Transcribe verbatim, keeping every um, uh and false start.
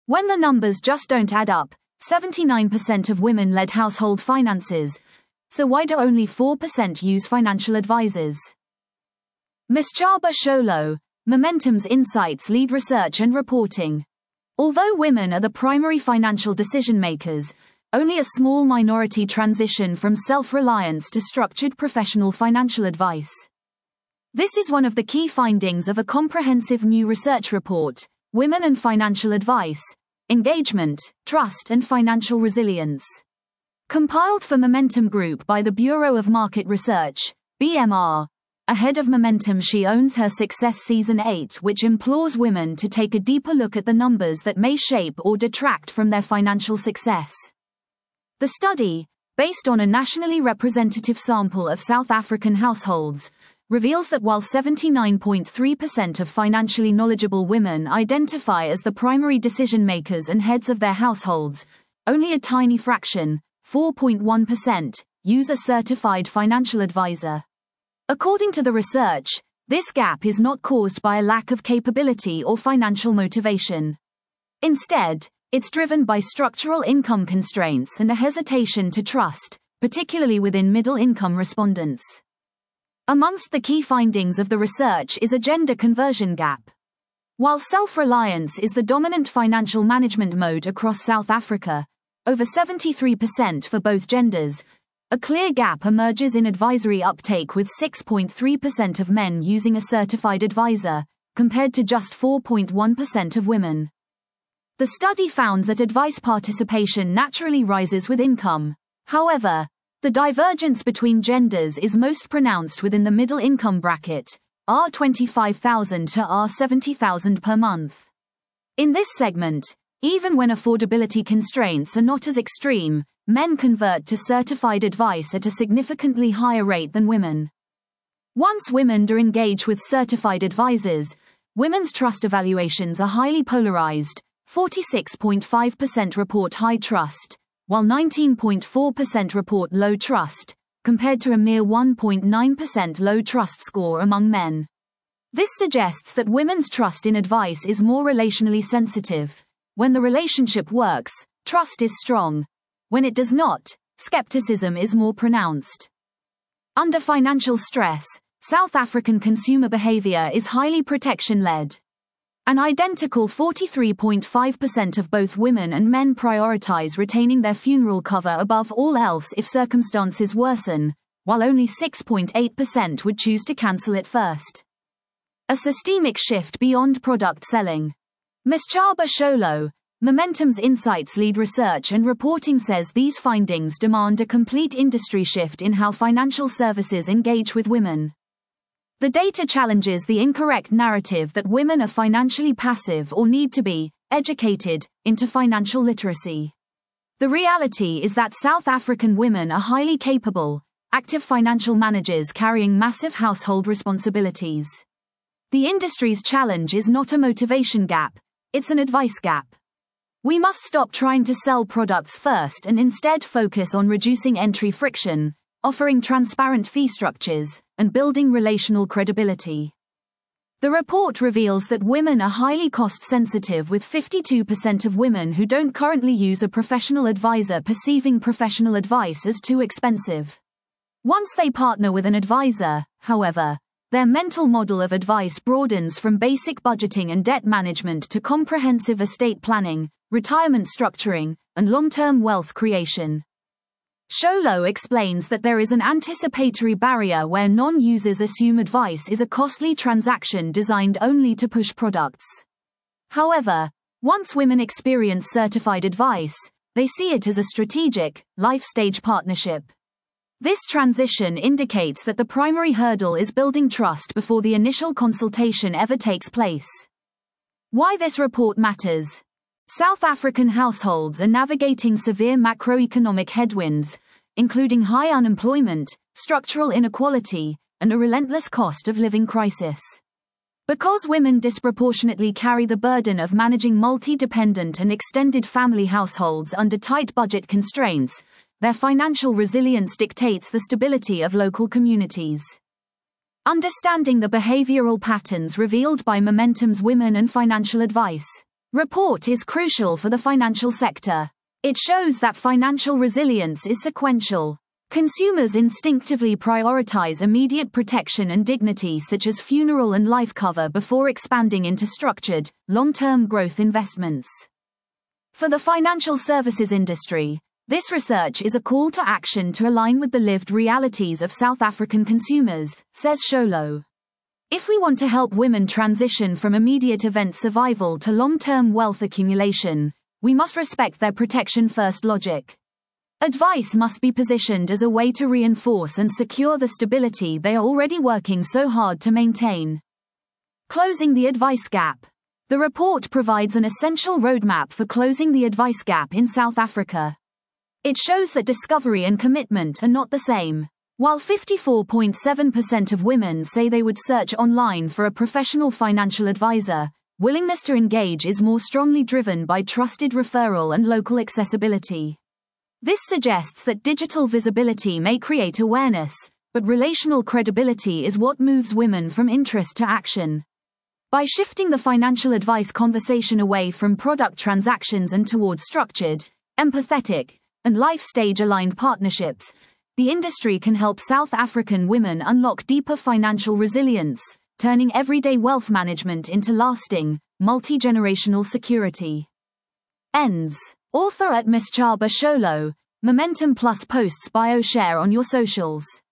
When the numbers just don't add up, seventy-nine percent of women led household finances, so why do only four percent use financial advisors? Mischaba Sholo, Momentum's Insights lead research and reporting. Although women are the primary financial decision-makers, only a small minority transition from self-reliance to structured professional financial advice. This is one of the key findings of a comprehensive new research report, Women and Financial Advice, Engagement, Trust and Financial Resilience. Compiled for Momentum Group by the Bureau of Market Research, B M R. Ahead of Momentum, She Owns Her Success Season eight, which implores women to take a deeper look at the numbers that may shape or detract from their financial success. The study, based on a nationally representative sample of South African households, reveals that while seventy-nine point three percent of financially knowledgeable women identify as the primary decision-makers and heads of their households, only a tiny fraction, four point one percent, use a certified financial advisor. According to the research, this gap is not caused by a lack of capability or financial motivation. Instead, it's driven by structural income constraints and a hesitation to trust, particularly within middle-income respondents. Amongst the key findings of the research is a gender conversion gap. While self-reliance is the dominant financial management mode across South Africa, over seventy-three percent for both genders, a clear gap emerges in advisory uptake, with six point three percent of men using a certified advisor, compared to just four point one percent of women. The study found that advice participation naturally rises with income. However, the divergence between genders is most pronounced within the middle income bracket, R twenty-five thousand to R seventy thousand per month. In this segment, even when affordability constraints are not as extreme, men convert to certified advice at a significantly higher rate than women. Once women do engage with certified advisors, women's trust evaluations are highly polarized. forty-six point five percent report high trust, while nineteen point four percent report low trust, compared to a mere one point nine percent low trust score among men. This suggests that women's trust in advice is more relationally sensitive. When the relationship works, trust is strong. When it does not, skepticism is more pronounced. Under financial stress, South African consumer behavior is highly protection-led. An identical forty-three point five percent of both women and men prioritize retaining their funeral cover above all else if circumstances worsen, while only six point eight percent would choose to cancel it first. A systemic shift beyond product selling. Mischaba Sholo, Momentum's Insights lead research and reporting says these findings demand a complete industry shift in how financial services engage with women. The data challenges the incorrect narrative that women are financially passive or need to be educated into financial literacy. The reality is that South African women are highly capable, active financial managers carrying massive household responsibilities. The industry's challenge is not a motivation gap, it's an advice gap. We must stop trying to sell products first and instead focus on reducing entry friction, offering transparent fee structures, and building relational credibility. The report reveals that women are highly cost-sensitive, with fifty-two percent of women who don't currently use a professional advisor perceiving professional advice as too expensive. Once they partner with an advisor, however, their mental model of advice broadens from basic budgeting and debt management to comprehensive estate planning, retirement structuring, and long-term wealth creation. Sholo explains that there is an anticipatory barrier where non-users assume advice is a costly transaction designed only to push products. However, once women experience certified advice, they see it as a strategic, life-stage partnership. This transition indicates that the primary hurdle is building trust before the initial consultation ever takes place. Why this report matters. South African households are navigating severe macroeconomic headwinds, including high unemployment, structural inequality, and a relentless cost of living crisis. Because women disproportionately carry the burden of managing multi-dependent and extended family households under tight budget constraints, their financial resilience dictates the stability of local communities. Understanding the behavioral patterns revealed by Momentum's Women and Financial Advice. report is crucial for the financial sector. It shows that financial resilience is sequential. Consumers instinctively prioritize immediate protection and dignity such as funeral and life cover before expanding into structured, long-term growth investments. For the financial services industry, this research is a call to action to align with the lived realities of South African consumers, says Sholo. If we want to help women transition from immediate event survival to long-term wealth accumulation, we must respect their protection-first logic. Advice must be positioned as a way to reinforce and secure the stability they are already working so hard to maintain. Closing the advice gap. The report provides an essential roadmap for closing the advice gap in South Africa. It shows that discovery and commitment are not the same. While fifty-four point seven percent of women say they would search online for a professional financial advisor, willingness to engage is more strongly driven by trusted referral and local accessibility. This suggests that digital visibility may create awareness, but relational credibility is what moves women from interest to action. By shifting the financial advice conversation away from product transactions and towards structured, empathetic, and life stage-aligned partnerships, the industry can help South African women unlock deeper financial resilience, turning everyday wealth management into lasting, multi-generational security. Ends. Author at Miss Chaba Sholo. Momentum Plus posts bio share on your socials.